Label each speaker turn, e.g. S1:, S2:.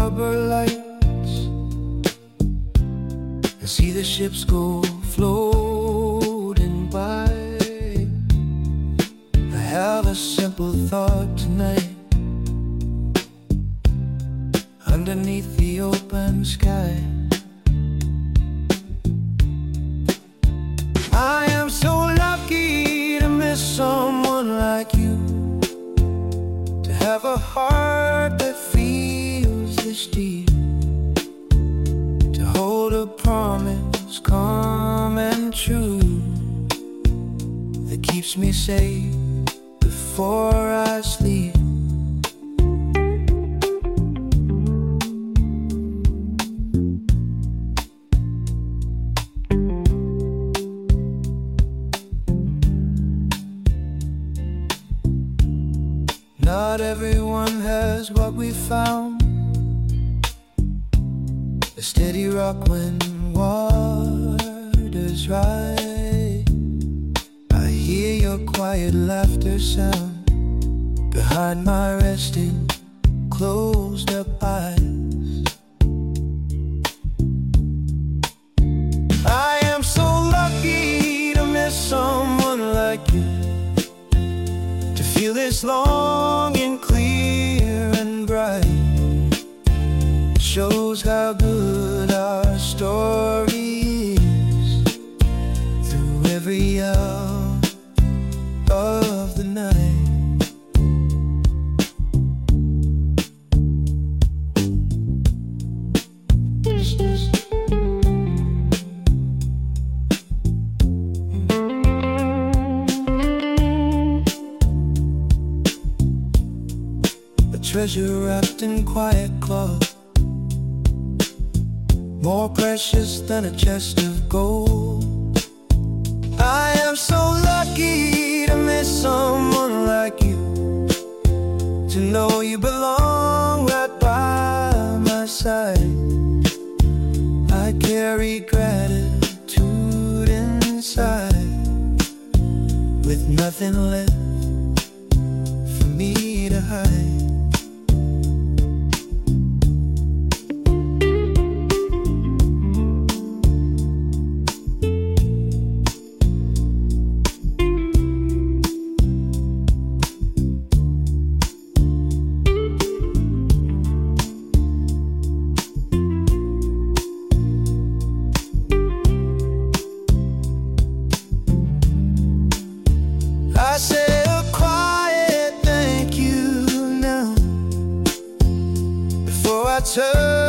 S1: harbor lights and see the ships go floating by. I have a simple thought tonight. Underneath the open sky, I am so lucky to miss someone like you, to have a heart that feels this deep, to hold a promise calm and true, that keeps me safe before I sleep. Not everyone has what we found, a steady rock when waters rise. I hear your quiet laughter sound behind my resting, closed up eyes. I am so lucky to miss someone like you, to feel this longing clear and bright. Shows how good our story is, through every hour of the night. Treasure wrapped in quiet cloth, more precious than a chest of gold. I am so lucky to miss someone like you, to know you belong right by my side. I carry gratitude inside, with nothing left for me to hide. I say a quiet thank you now, before I turn